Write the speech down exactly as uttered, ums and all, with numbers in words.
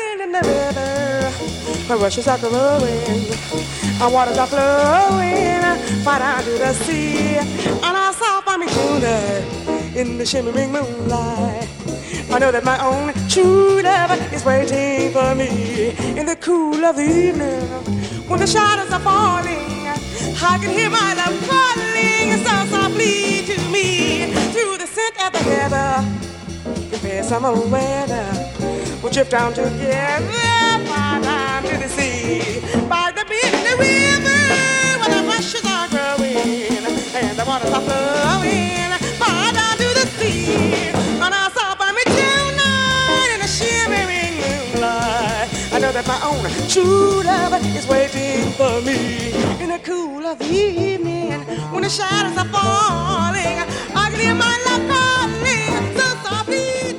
wind in the river, my rushes are growing, our waters are flowing, far down to the sea. And I saw by me tonight in the shimmering moonlight. I know that my own true love is waiting for me in the cool of the evening when the shadows are falling. I can hear my love calling so softly to me through the scent of the heather. Prepare summer weather. We'll drift down together, far down to the sea, by the bend in the river where the rushes are growing and the waters are flowing, far down to the sea. And I saw by me tonight in a shimmering moonlight. I know that my own true love is waiting for me in the cool of the evening when the shadows are falling. I can hear my love calling so softly.